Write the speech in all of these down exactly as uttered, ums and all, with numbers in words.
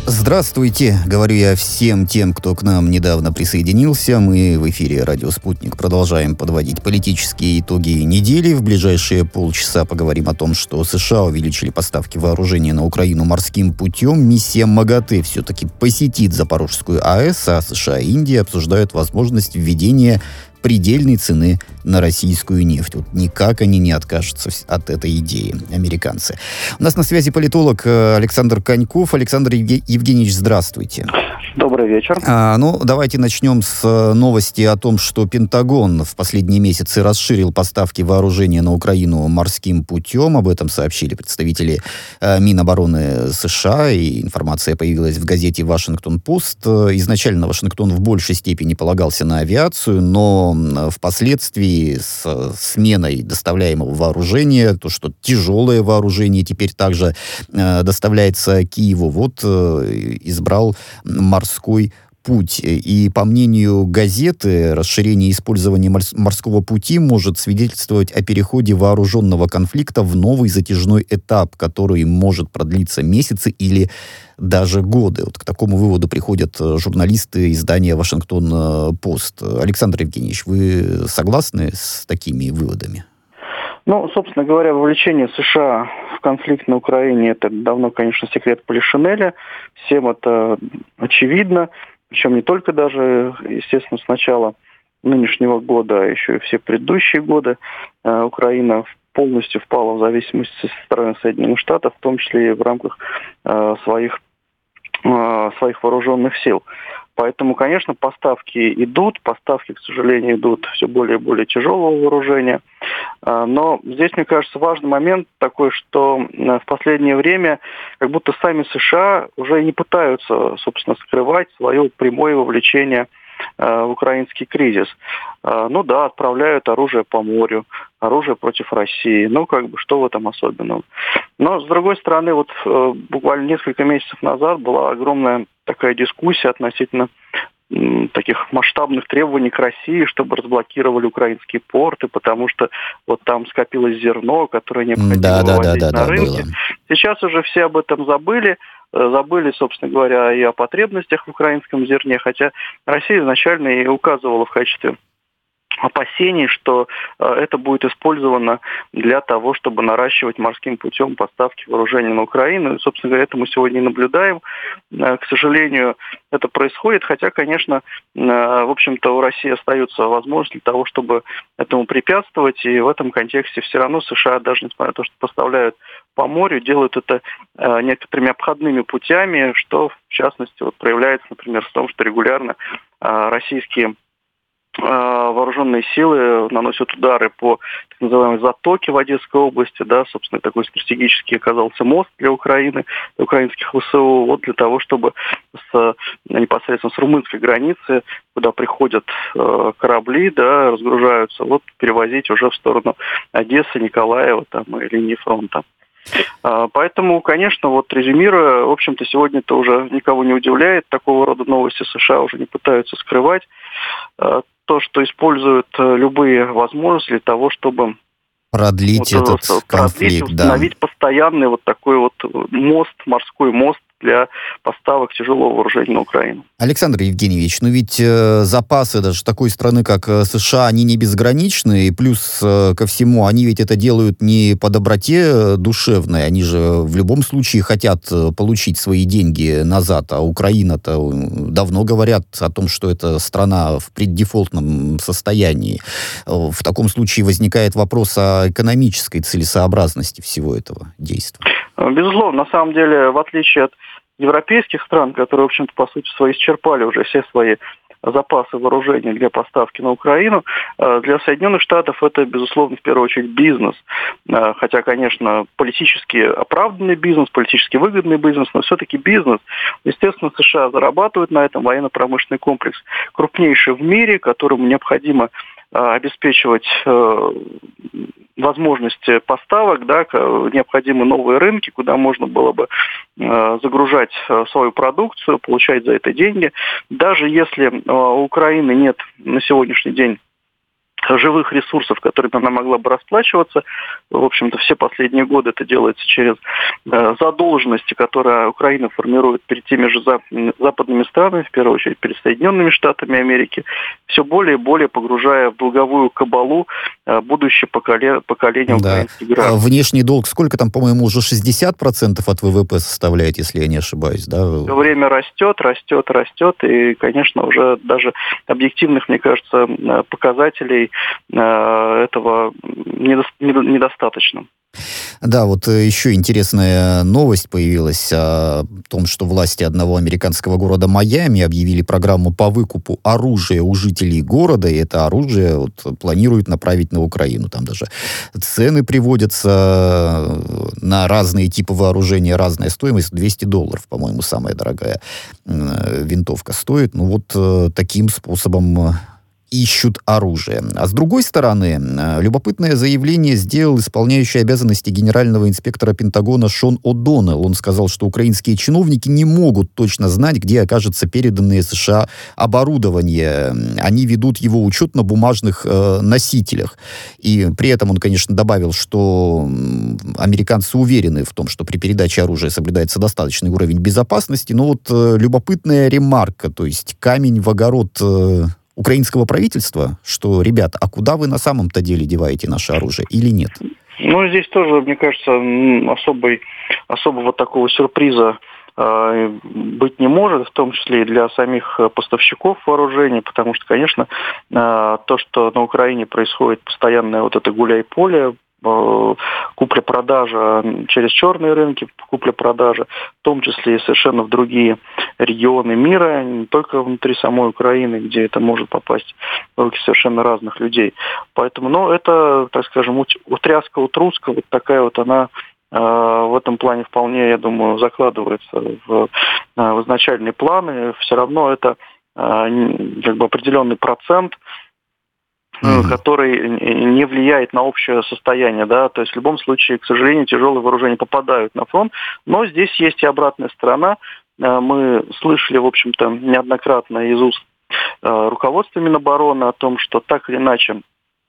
Здравствуйте, говорю я всем тем, кто к нам недавно присоединился. Мы в эфире «Радио Спутник» продолжаем подводить политические итоги недели. В ближайшие полчаса поговорим о том, что США увеличили поставки вооружения на Украину морским путем. Миссия МАГАТЭ все-таки посетит Запорожскую АЭС, а США и Индия обсуждают возможность введения предельной цены на российскую нефть. Вот никак они не откажутся от этой идеи, американцы. У нас на связи политолог Александр Коньков. Александр Евге- Евгеньевич, здравствуйте. Добрый вечер. А, ну, давайте начнем с новости о том, что Пентагон в последние месяцы расширил поставки вооружения на Украину морским путем. Об этом сообщили представители э, Минобороны США, и информация появилась в газете «Вашингтон-Пост». Изначально Вашингтон в большей степени полагался на авиацию, но впоследствии с сменой доставляемого вооружения, то, что тяжелое вооружение теперь также э, доставляется Киеву, вот э, избрал морской путь. И, по мнению газеты, расширение использования морского пути может свидетельствовать о переходе вооруженного конфликта в новый затяжной этап, который может продлиться месяцы или даже годы. Вот к такому выводу приходят журналисты издания «Вашингтон-Пост». Александр Евгеньевич, вы согласны с такими выводами? Ну, собственно говоря, вовлечение США в конфликт на Украине – это давно, конечно, секрет Полишинеля. Всем это очевидно. Причем не только даже, естественно, с начала нынешнего года, а еще и все предыдущие годы э, Украина полностью впала в зависимость со стороны Соединенных Штатов, в том числе и в рамках э, своих, э, своих вооруженных сил. Поэтому, конечно, поставки идут, поставки, к сожалению, идут все более и более тяжелого вооружения. Но здесь, мне кажется, важный момент такой, что в последнее время как будто сами США уже не пытаются, собственно, скрывать свое прямое вовлечение в украинский кризис. Ну да, отправляют оружие по морю, оружие против России. Ну, как бы, что в этом особенного? Но, с другой стороны, вот буквально несколько месяцев назад была огромная такая дискуссия относительно м, таких масштабных требований к России, чтобы разблокировали украинские порты, потому что вот там скопилось зерно, которое необходимо да, вывозить да, да, на да, рынке. было. Сейчас уже все об этом забыли. Забыли, собственно говоря, и о потребностях в украинском зерне, хотя Россия изначально и указывала в качестве опасений, что э, это будет использовано для того, чтобы наращивать морским путем поставки вооружения на Украину. И, собственно говоря, это мы сегодня и наблюдаем. Э, к сожалению, это происходит, хотя, конечно, э, в общем-то, у России остается возможность для того, чтобы этому препятствовать. И в этом контексте все равно США, даже несмотря на то, что поставляют по морю, делают это э, некоторыми обходными путями, что, в частности, вот, проявляется, например, в том, что регулярно э, российские вооруженные силы наносят удары по так называемой затоке в Одесской области, да, собственно, такой стратегический оказался мост для Украины, для украинских ВСУ, вот для того, чтобы с, непосредственно с румынской границы, куда приходят э, корабли, да, разгружаются, вот перевозить уже в сторону Одессы, Николаева там, и линии фронта. Поэтому, конечно, вот резюмируя, в общем-то, сегодня это уже никого не удивляет. Такого рода новости США уже не пытаются скрывать. То, что используют любые возможности для того, чтобы продлить вот, этот продлить, конфликт, установить да. постоянный вот такой вот мост, морской мост для поставок тяжелого вооружения на Украину. Александр Евгеньевич, ну ведь э, запасы даже такой страны, как э, США, они не безграничны, и плюс э, ко всему, они ведь это делают не по доброте душевной, они же в любом случае хотят э, получить свои деньги назад, а Украина-то давно говорят о том, что это страна в преддефолтном состоянии. В таком случае возникает вопрос о экономической целесообразности всего этого действия. Безусловно, на самом деле, в отличие от европейских стран, которые, в общем-то, по сути своей исчерпали уже все свои запасы вооружения для поставки на Украину, для Соединенных Штатов это, безусловно, в первую очередь бизнес. Хотя, конечно, политически оправданный бизнес, политически выгодный бизнес, но все-таки бизнес. Естественно, США зарабатывают на этом, военно-промышленный комплекс крупнейший в мире, которому необходимо обеспечивать возможности поставок, да, необходимы новые рынки, куда можно было бы э, загружать э, свою продукцию, получать за это деньги. Даже если э, у Украины нет на сегодняшний день живых ресурсов, которыми она могла бы расплачиваться. В общем-то, все последние годы это делается через э, задолженности, которые Украина формирует перед теми же за, западными странами, в первую очередь перед Соединенными Штатами Америки, все более и более погружая в долговую кабалу э, будущее поколе, поколение да. украинских граждан. Внешний долг, сколько там, по-моему, уже шестьдесят процентов от ВВП составляет, если я не ошибаюсь, да? Все время растет, растет, растет, и, конечно, уже даже объективных, мне кажется, показателей этого недостаточно. Да, вот еще интересная новость появилась о том, что власти одного американского города Майами объявили программу по выкупу оружия у жителей города, и это оружие вот планируют направить на Украину. Там даже цены приводятся на разные типы вооружения, разная стоимость, двести долларов, по-моему, самая дорогая винтовка стоит. Ну вот таким способом ищут оружие. А с другой стороны, любопытное заявление сделал исполняющий обязанности генерального инспектора Пентагона Шон О'Доннелл. Он сказал, что украинские чиновники не могут точно знать, где окажется переданное США оборудование. Они ведут его учет на бумажных э, носителях. И при этом он, конечно, добавил, что американцы уверены в том, что при передаче оружия соблюдается достаточный уровень безопасности. Но вот э, любопытная ремарка, то есть камень в огород э, украинского правительства, что, ребят, а куда вы на самом-то деле деваете наше оружие или нет? Ну, здесь тоже, мне кажется, особой, особого такого сюрприза э, быть не может, в том числе и для самих поставщиков вооружений, потому что, конечно, э, то, что на Украине происходит постоянное вот это гуляй-поле, купля-продажа через черные рынки, купля-продажа, в том числе и совершенно в другие регионы мира, не только внутри самой Украины, где это может попасть в руки совершенно разных людей. Поэтому, ну, это, так скажем, утряска утруска, вот такая вот она в этом плане вполне, я думаю, закладывается в, в изначальные планы. Все равно это как бы определенный процент, Mm-hmm. который не влияет на общее состояние, да, то есть в любом случае, к сожалению, тяжелые вооружения попадают на фронт, но здесь есть и обратная сторона. Мы слышали, в общем-то, неоднократно из уст руководства Минобороны о том, что так или иначе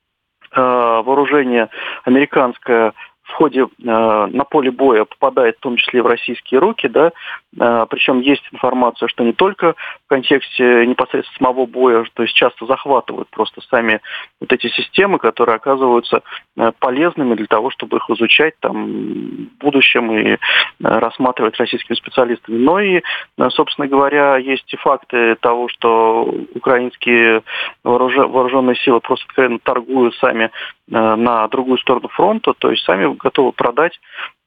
вооружение американское в ходе э, на поле боя попадает в том числе и в российские руки, да, э, причем есть информация, что не только в контексте непосредственно самого боя, то есть часто захватывают просто сами вот эти системы, которые оказываются э, полезными для того, чтобы их изучать там в будущем и э, рассматривать российскими специалистами. Но и, э, собственно говоря, есть и факты того, что украинские вооружен, вооруженные силы просто откровенно торгуют сами э, на другую сторону фронта, то есть сами готовы продать.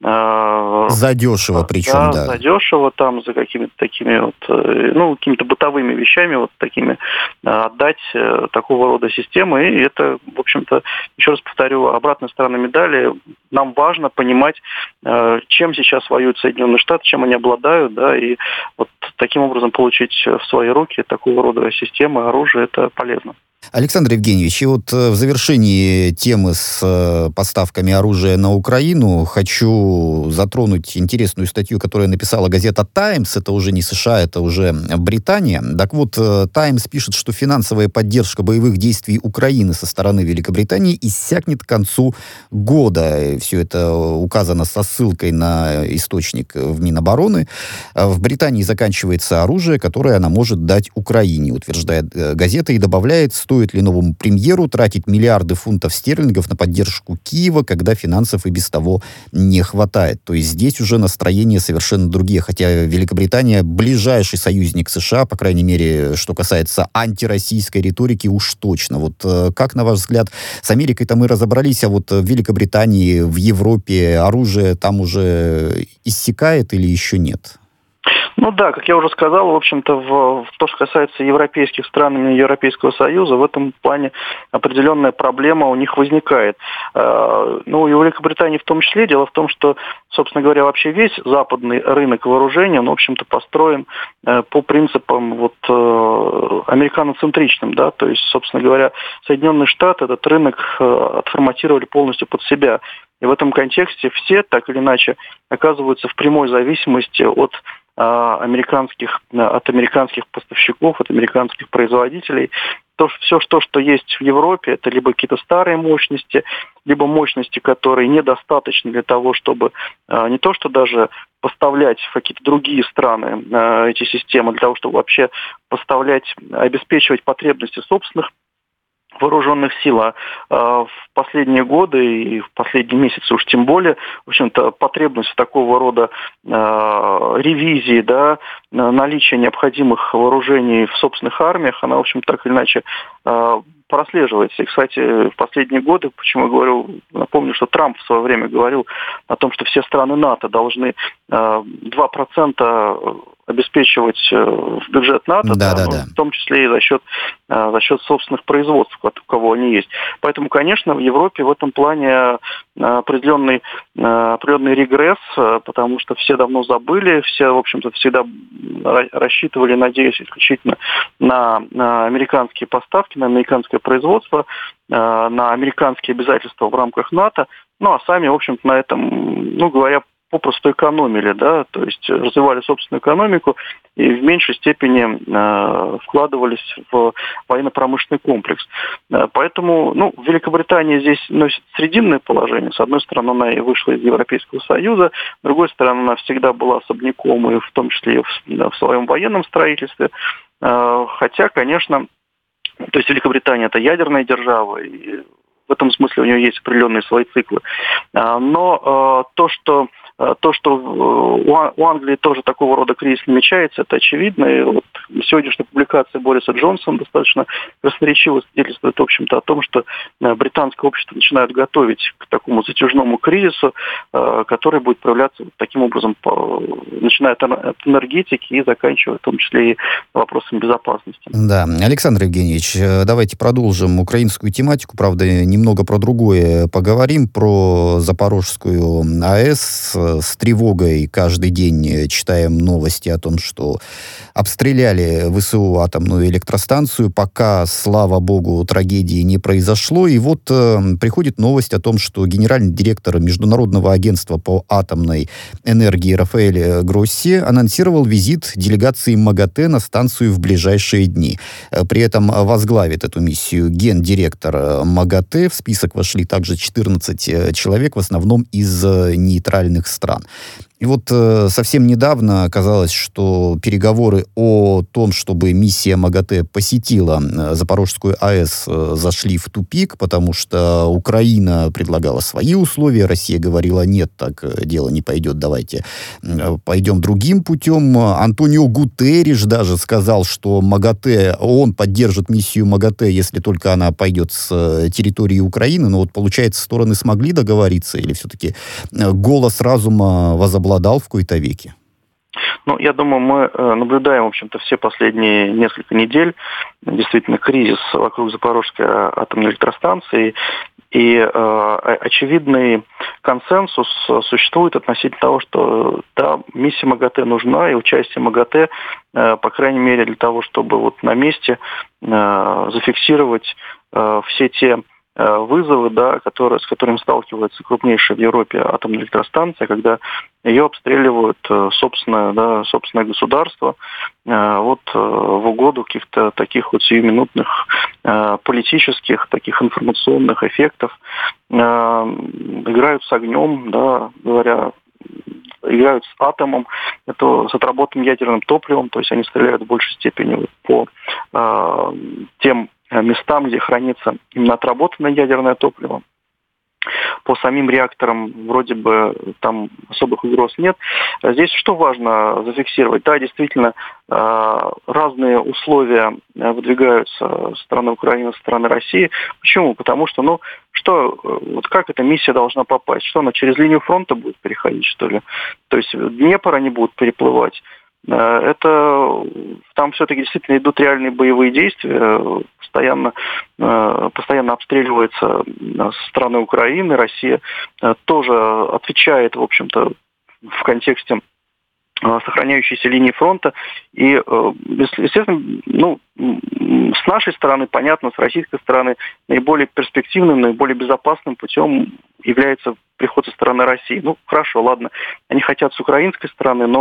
Э, задешево причем, да. да. Задешево там, за какими-то такими вот, э, ну, какими-то бытовыми вещами, вот такими, э, отдать э, такого рода системы. И это, в общем-то, еще раз повторю, обратная сторона медали. Нам важно понимать, э, чем сейчас воюют Соединенные Штаты, чем они обладают, да, и вот таким образом получить в свои руки такого рода системы, оружие, это полезно. Александр Евгеньевич, и вот в завершении темы с поставками оружия на Украину хочу затронуть интересную статью, которую написала газета «Таймс». Это уже не США, это уже Британия. Так вот, «Таймс» пишет, что финансовая поддержка боевых действий Украины со стороны Великобритании иссякнет к концу года. Все это указано со ссылкой на источник в Минобороны. В Британии заканчивается оружие, которое она может дать Украине, утверждает газета, и добавляет, стоит ли новому премьеру тратить миллиарды фунтов стерлингов на поддержку Киева, когда финансов и без того не хватает. То есть здесь уже настроения совершенно другие, хотя Великобритания ближайший союзник США, по крайней мере, что касается антироссийской риторики, уж точно. Вот как, на ваш взгляд, с Америкой-то мы разобрались, а вот в Великобритании, в Европе оружие там уже иссякает или еще нет? Ну да, как я уже сказал, в общем-то, в, в то, что касается европейских стран и Европейского Союза, в этом плане определенная проблема у них возникает. Э, ну и у Великобритании в том числе. Дело в том, что, собственно говоря, вообще весь западный рынок вооружения, он, в общем-то, построен э, по принципам вот, э, американоцентричным, да, то есть, собственно говоря, Соединенные Штаты этот рынок э, отформатировали полностью под себя. И в этом контексте все, так или иначе, оказываются в прямой зависимости от американских, от американских поставщиков, от американских производителей, в то, все, что, что есть в Европе, это либо какие-то старые мощности, либо мощности, которые недостаточны для того, чтобы не то что даже поставлять в какие-то другие страны эти системы, для того, чтобы вообще поставлять, обеспечивать потребности собственных вооруженных сил, а в последние годы и в последние месяцы уж тем более, в общем-то, потребность такого рода э, ревизии, да, наличия необходимых вооружений в собственных армиях, она, в общем, так или иначе э, прослеживается. И, кстати, в последние годы, почему я говорю, напомню, что Трамп в свое время говорил о том, что все страны НАТО должны э, два процента обеспечивать в бюджет НАТО, да, да, да, ну, да. в том числе и за счет, за счет собственных производств, у кого они есть. Поэтому, конечно, в Европе в этом плане определенный, определенный регресс, потому что все давно забыли, все, в общем-то, всегда рассчитывали, надеясь исключительно на, на американские поставки, на американское производство, на американские обязательства в рамках НАТО, ну а сами, в общем-то, на этом, ну говоря, попросту экономили, да, то есть развивали собственную экономику и в меньшей степени э, вкладывались в военно-промышленный комплекс. Э, поэтому, ну, Великобритания здесь носит срединное положение. С одной стороны, она и вышла из Европейского Союза, с другой стороны, она всегда была особняком, и в том числе и в, да, в своем военном строительстве. Э, хотя, конечно, то есть Великобритания – это ядерная держава, и в этом смысле у нее есть определенные свои циклы. Э, но э, то, что То, что у Англии тоже такого рода кризис намечается, это очевидно. И вот сегодняшняя публикация Бориса Джонсона достаточно красноречиво свидетельствует, в общем-то, о том, что британское общество начинает готовить к такому затяжному кризису, который будет проявляться таким образом, начиная от энергетики и заканчивая в том числе и вопросами безопасности. Да, Александр Евгеньевич, давайте продолжим украинскую тематику, правда, немного про другое поговорим, про Запорожскую АЭС. С тревогой каждый день читаем новости о том, что обстреляли ВСУ атомную электростанцию. Пока, слава богу, трагедии не произошло. И вот э, приходит новость о том, что генеральный директор Международного агентства по атомной энергии Рафаэль Гросси анонсировал визит делегации МАГАТЭ на станцию в ближайшие дни. При этом возглавит эту миссию гендиректор МАГАТЭ. В список вошли также четырнадцать человек, в основном из нейтральных стран. И вот э, совсем недавно оказалось, что переговоры о том, чтобы миссия МАГАТЭ посетила э, Запорожскую АЭС, э, зашли в тупик, потому что Украина предлагала свои условия, Россия говорила, нет, так э, дело не пойдет, давайте э, пойдем другим путем. Антонио Гутерриш даже сказал, что МАГАТЭ, он поддержит миссию МАГАТЭ, если только она пойдет с э, территории Украины. Но вот, получается, стороны смогли договориться, или все-таки э, голос разума возобладал в кои-то веке? Ну, я думаю, мы наблюдаем, в общем-то, все последние несколько недель действительно кризис вокруг Запорожской атомной электростанции, и э, очевидный консенсус существует относительно того, что да, миссия МАГАТЭ нужна, и участие МАГАТЭ, э, по крайней мере, для того, чтобы вот на месте э, зафиксировать э, все те вызовы, да, которые, с которыми сталкивается крупнейшая в Европе атомная электростанция, когда ее обстреливают собственное, да, собственное государство вот, в угоду каких-то таких вот сиюминутных политических, таких информационных эффектов. Играют с огнем, да, говоря, играют с атомом, это с отработанным ядерным топливом, то есть они стреляют в большей степени по э, тем местам, где хранится именно отработанное ядерное топливо. По самим реакторам вроде бы там особых угроз нет. Здесь что важно зафиксировать? Да, действительно, разные условия выдвигаются со стороны Украины, со стороны России. Почему? Потому что, ну, что, вот как эта миссия должна попасть? Что она через линию фронта будет переходить, что ли? То есть Днепр они будут переплывать. Это там все-таки действительно идут реальные боевые действия, постоянно, постоянно обстреливается со стороны Украины, Россия тоже отвечает, в общем-то, в контексте сохраняющейся линии фронта. И, естественно, ну, с нашей стороны, понятно, с российской стороны, наиболее перспективным, наиболее безопасным путем является приход со стороны России. Ну, хорошо, ладно, они хотят с украинской стороны, но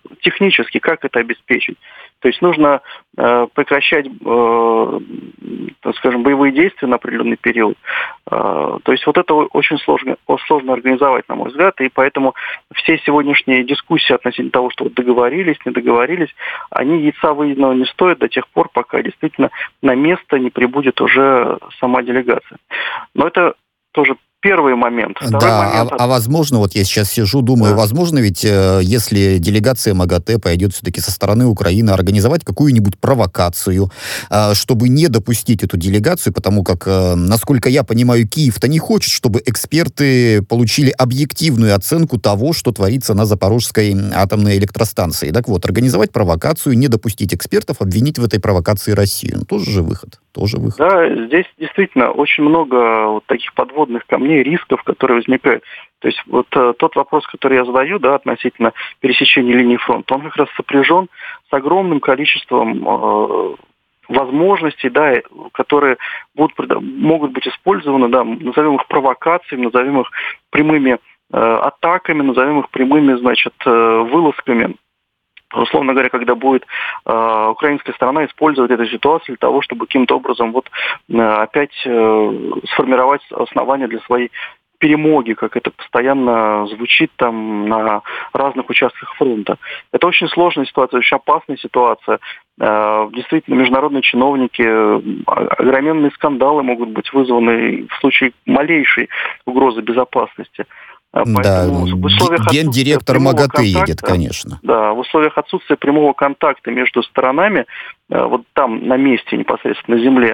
технически, как это обеспечить. То есть нужно э, прекращать, э, так скажем, боевые действия на определенный период. Э, то есть вот это очень сложно, сложно организовать, на мой взгляд, и поэтому все сегодняшние дискуссии относительно того, что вот договорились, не договорились, они яйца выеденного не стоят до тех пор, пока действительно на место не прибудет уже сама делегация. Но это тоже первый момент. Второй да, момент... а, а возможно, вот я сейчас сижу, думаю, да. возможно ведь, э, если делегация МАГАТЭ пойдет все-таки со стороны Украины, организовать какую-нибудь провокацию, э, чтобы не допустить эту делегацию, потому как, э, насколько я понимаю, Киев-то не хочет, чтобы эксперты получили объективную оценку того, что творится на Запорожской атомной электростанции. Так вот, организовать провокацию, не допустить экспертов, обвинить в этой провокации Россию. Ну, тоже же выход. Тоже выход. Да, здесь действительно очень много вот таких подводных камней, рисков, которые возникают. То есть вот э, тот вопрос, который я задаю, да, относительно пересечения линии фронта, он как раз сопряжен с огромным количеством э, возможностей, да, которые будут, могут быть использованы, да, назовем их провокациями, назовем их прямыми э, атаками, назовем их прямыми, значит, э, вылазками. Условно говоря, когда будет э, украинская сторона использовать эту ситуацию для того, чтобы каким-то образом вот э, опять э, сформировать основания для своей перемоги, как это постоянно звучит там на разных участках фронта. Это очень сложная ситуация, очень опасная ситуация. Э, действительно, международные чиновники, э, огроменные скандалы могут быть вызваны в случае малейшей угрозы безопасности. Поэтому да, в условиях гендиректор МАГАТЭ едет, конечно. Да, в условиях отсутствия прямого контакта между сторонами, вот там на месте непосредственно на земле,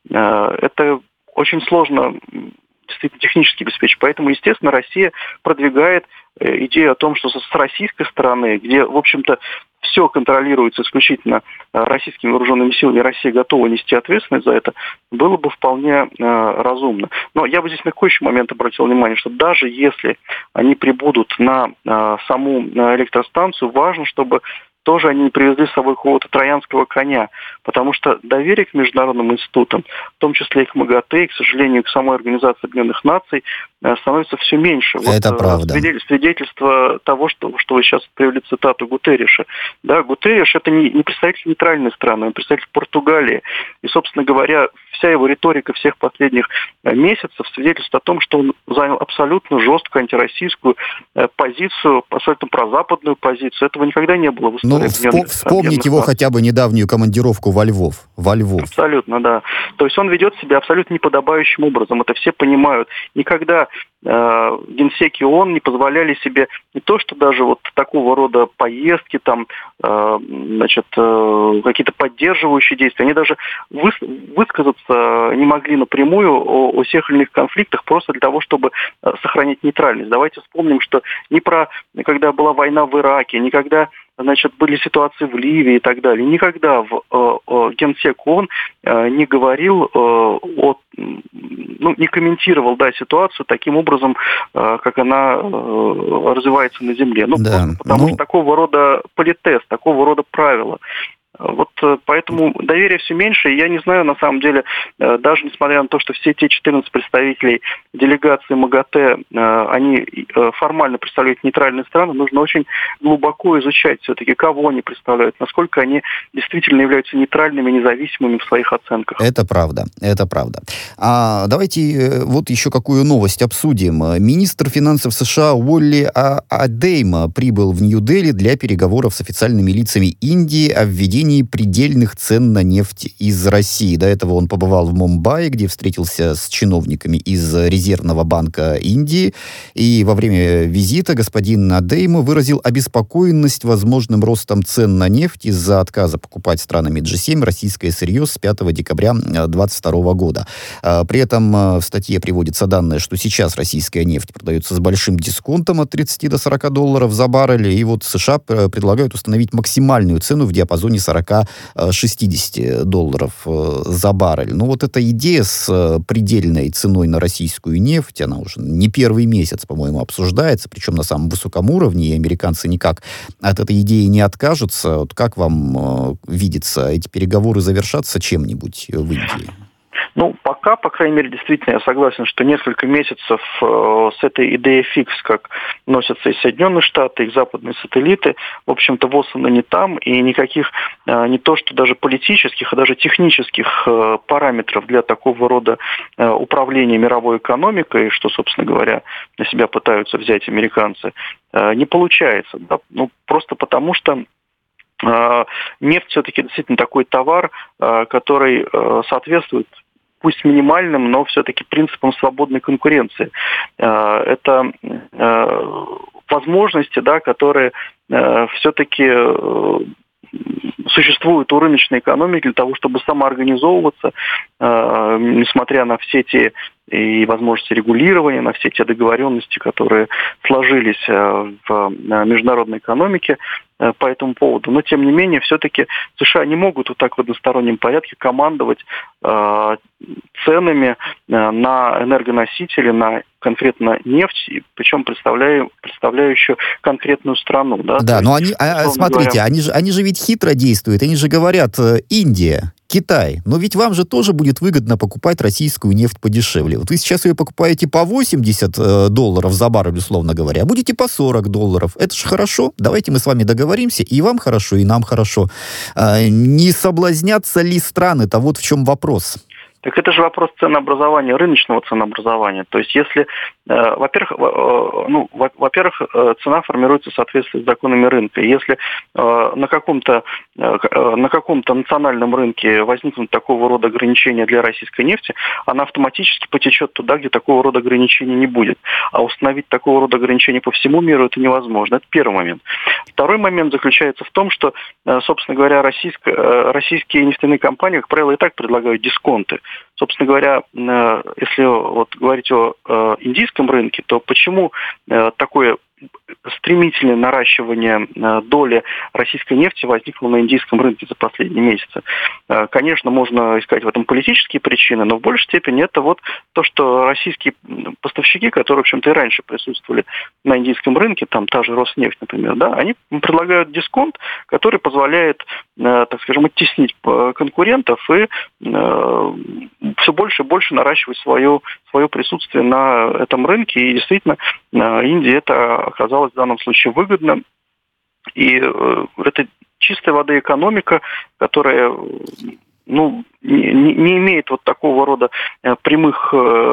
это очень сложно действительно технически обеспечить. Поэтому, естественно, Россия продвигает идею о том, что с российской стороны, где, в общем-то, все контролируется исключительно российскими вооруженными силами, и Россия готова нести ответственность за это, было бы вполне э, разумно. Но я бы здесь на какой еще момент обратил внимание, что даже если они прибудут на э, саму на электростанцию, важно, чтобы тоже они не привезли с собой какого-то троянского коня, потому что доверие к международным институтам, в том числе и к МАГАТЭ, и, к сожалению, к самой Организации Объединенных Наций, становится все меньше. Это вот, правда. Свидетельство того, что, что вы сейчас привели цитату Гутерриша. Да, Гутерриш – это не, не представитель нейтральной страны, он представитель Португалии. И, собственно говоря, вся его риторика всех последних месяцев свидетельствует о том, что он занял абсолютно жесткую антироссийскую позицию, абсолютно прозападную позицию. Этого никогда не было в истории. Ну, вспом- вспомнить его хотя бы недавнюю командировку во Львов. Во Львов. Абсолютно, да. То есть он ведет себя абсолютно неподобающим образом. Это все понимают. Никогда э, генсеки ООН не позволяли себе не то, что даже вот такого рода поездки, там, э, значит, э, какие-то поддерживающие действия. Они даже выс- высказаться не могли напрямую о, о всех или иных конфликтах просто для того, чтобы э, сохранить нейтральность. Давайте вспомним, что ни про, когда была война в Ираке, никогда значит, были ситуации в Ливии и так далее. Никогда в э, Генсек ООН э, не говорил э, о, ну, не комментировал, да, ситуацию таким образом, э, как она э, развивается на Земле. Ну, да, потому ну... что такого рода политез, такого рода правила. Вот поэтому доверия все меньше, и я не знаю, на самом деле, даже несмотря на то, что все те четырнадцать представителей делегации МАГАТЭ, они формально представляют нейтральные страны, нужно очень глубоко изучать все-таки, кого они представляют, насколько они действительно являются нейтральными, независимыми в своих оценках. Это правда, это правда. А давайте вот еще какую новость обсудим. Министр финансов США Уолли Адейма прибыл в Нью-Дели для переговоров с официальными лицами Индии о введении предельных цен на нефть из России. До этого он побывал в Мумбаи, где встретился с чиновниками из Резервного банка Индии. И во время визита господин Адейма выразил обеспокоенность возможным ростом цен на нефть из-за отказа покупать странами джи семь российское сырье с пятого декабря две тысячи двадцать второго года. При этом в статье приводится данные, что сейчас российская нефть продается с большим дисконтом от тридцати до сорока долларов за баррель. И вот США предлагают установить максимальную цену в диапазоне сорок-шестьдесят долларов за баррель. Ну вот эта идея с предельной ценой на российскую нефть, она уже не первый месяц, по-моему, обсуждается, причем на самом высоком уровне, и американцы никак от этой идеи не откажутся. Вот как вам видится, эти переговоры завершатся чем-нибудь в Индии? Ну, пока, по крайней мере, действительно, я согласен, что несколько месяцев э, с этой идеей фикс, как носятся и Соединенные Штаты, и западные сателлиты, в общем-то, ВОЗ она не там, и никаких э, не то, что даже политических, а даже технических э, параметров для такого рода э, управления мировой экономикой, что, собственно говоря, на себя пытаются взять американцы, э, не получается. Да? Ну, просто потому что нефть все-таки действительно такой товар, который соответствует пусть минимальным, но все-таки принципам свободной конкуренции. Это возможности, да, которые все-таки существуют у рыночной экономики для того, чтобы самоорганизовываться, э, несмотря на все те и возможности регулирования, на все те договоренности, которые сложились э, в международной экономике э, по этому поводу. Но, тем не менее, все-таки США не могут вот так в одностороннем порядке командовать э, ценами э, на энергоносители, на конкретно нефть, причем представляю, представляющую конкретную страну. Да, да, но они, а, смотрите, говоря... они, же, они же ведь хитро действуют, они же говорят, Индия, Китай, но ведь вам же тоже будет выгодно покупать российскую нефть подешевле. Вот вы сейчас ее покупаете по восемьдесят э, долларов за баррель, условно говоря, а будете по сорок долларов. Это же хорошо. Давайте мы с вами договоримся, и вам хорошо, и нам хорошо. Э, не соблазнятся ли страны-то? Вот в чем вопрос. Так это же вопрос ценообразования, рыночного ценообразования. То есть если, э, во-первых, э, ну, во- во-первых, э, цена формируется в соответствии с законами рынка. Если э, на каком-то э, на каком-то национальном рынке возникнут такого рода ограничения для российской нефти, она автоматически потечет туда, где такого рода ограничений не будет. А установить такого рода ограничения по всему миру это невозможно. Это первый момент. Второй момент заключается в том, что, э, собственно говоря, российско- э, российские нефтяные компании, как правило, и так предлагают дисконты. Собственно говоря, если вот говорить о индийском рынке, то почему такое стремительное наращивание доли российской нефти возникло на индийском рынке за последние месяцы? Конечно, можно искать в этом политические причины, но в большей степени это вот то, что российские поставщики, которые, в общем-то, и раньше присутствовали на индийском рынке, там та же Роснефть, например, да, они предлагают дисконт, который позволяет, так скажем, оттеснить конкурентов и все больше и больше наращивать свое, свое присутствие на этом рынке. И действительно, Индии это оказалось в данном случае выгодно. И это чистой воды экономика, которая ну, не, не имеет вот такого рода прямых,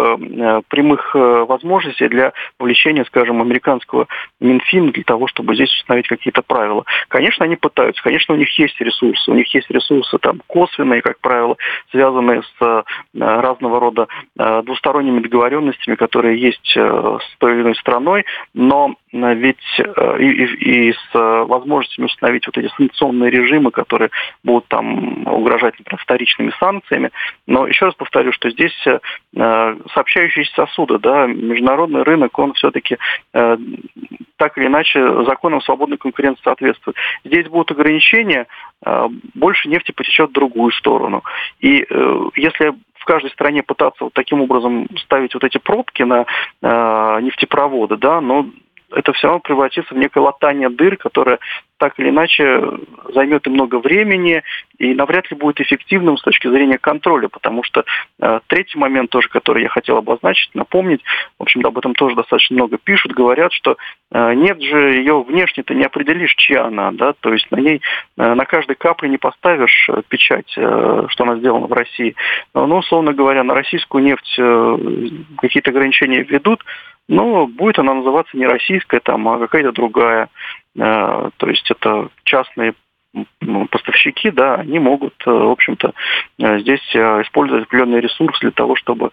прямых возможностей для вовлечения, скажем, американского Минфина для того, чтобы здесь установить какие-то правила. Конечно, они пытаются, конечно, у них есть ресурсы, у них есть ресурсы там косвенные, как правило, связанные с разного рода двусторонними договоренностями, которые есть с той или иной страной, но ведь и, и, и с возможностями установить вот эти санкционные режимы, которые будут там угрожать, например, вторичными санкциями. Но еще раз повторю, что здесь э, сообщающиеся сосуды, да, международный рынок, он все-таки э, так или иначе законам свободной конкуренции соответствует. Здесь будут ограничения, э, больше нефти потечет в другую сторону. И э, если в каждой стране пытаться вот таким образом ставить вот эти пробки на э, нефтепроводы, да, но это все равно превратится в некое латание дыр, которое так или иначе займет и много времени, и навряд ли будет эффективным с точки зрения контроля, потому что э, третий момент тоже, который я хотел обозначить, напомнить, в общем-то, об этом тоже достаточно много пишут, говорят, что э, нефть же, ее внешне-то не определишь, чья она, да, то есть на ней, э, на каждой капле не поставишь печать, э, что она сделана в России. Но, условно говоря, на российскую нефть э, какие-то ограничения введут, но будет она называться не российская, там, а какая-то другая. То есть это частные поставщики, да, они могут, в общем-то, здесь использовать определенные ресурсы для того, чтобы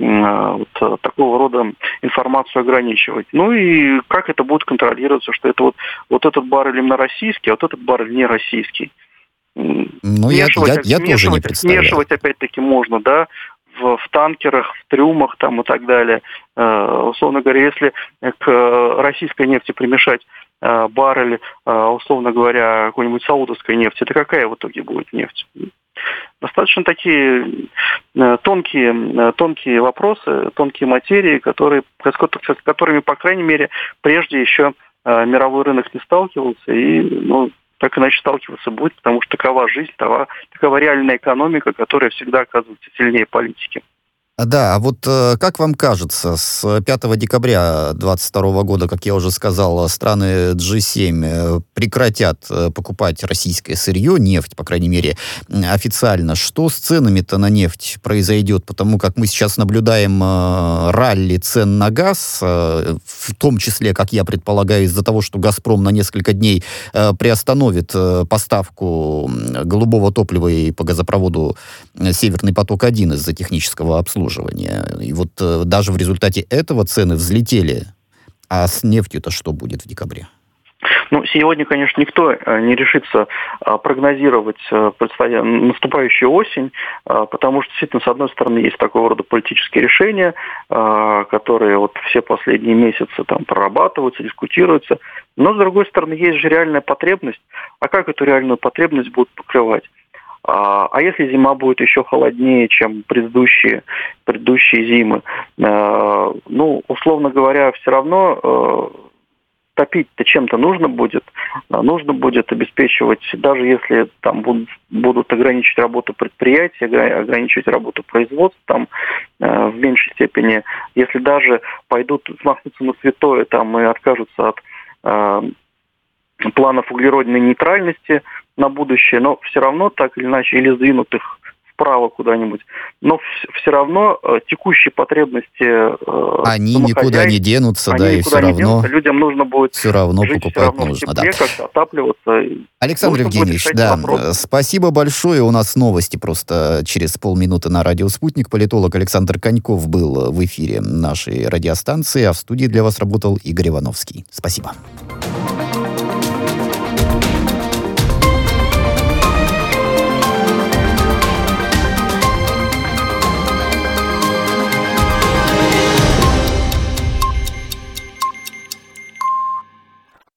вот такого рода информацию ограничивать. Ну и как это будет контролироваться, что это вот, вот этот баррель именно российский, а вот этот баррель не российский. Ну, я, я, я тоже не представляю. Смешивать опять-таки можно, да, В, в танкерах, в трюмах там и так далее. Э, условно говоря, если к российской нефти примешать э, баррель, э, условно говоря, какой-нибудь саудовской нефти, это какая в итоге будет нефть? Достаточно такие э, тонкие, э, тонкие вопросы, тонкие материи, которые, с которыми, по крайней мере, прежде еще э, мировой рынок не сталкивался. И, ну, так иначе сталкиваться будет, потому что такова жизнь, такова, такова реальная экономика, которая всегда оказывается сильнее политики. Да, а вот э, как вам кажется, с пятого декабря двадцать второго года, как я уже сказал, страны джи семь э, прекратят э, покупать российское сырье, нефть, по крайней мере, официально. Что с ценами-то на нефть произойдет? Потому как мы сейчас наблюдаем э, ралли цен на газ, э, в том числе, как я предполагаю, из-за того, что «Газпром» на несколько дней э, приостановит э, поставку голубого топлива и по газопроводу «Северный поток-один» из-за технического обслуживания. И вот э, даже в результате этого цены взлетели. А с нефтью-то что будет в декабре? Ну, сегодня, конечно, никто не решится прогнозировать наступающую осень, потому что, действительно, с одной стороны, есть такого рода политические решения, которые вот все последние месяцы там прорабатываются, дискутируются. Но, с другой стороны, есть же реальная потребность. А как эту реальную потребность будут покрывать? А если зима будет еще холоднее, чем предыдущие, предыдущие зимы? Ну, условно говоря, все равно топить-то чем-то нужно будет. Нужно будет обеспечивать, даже если там будут, будут ограничивать работу предприятий, ограничивать работу производства там, в меньшей степени, если даже пойдут смахнуться на святое там, и откажутся от э, планов углеродной нейтральности на будущее, но все равно так или иначе, или сдвинут их вправо куда-нибудь, но все равно э, текущие потребности э, они никуда не денутся, они да, и все равно денутся. Людям нужно будет все равно жить, покупать все равно нужно, в тепле, да. как-то отапливаться. Александр Евгеньевич, да, спасибо большое. У нас новости просто через полминуты на радио «Спутник». Политолог Александр Коньков был в эфире нашей радиостанции, а в студии для вас работал Игорь Ивановский. Спасибо.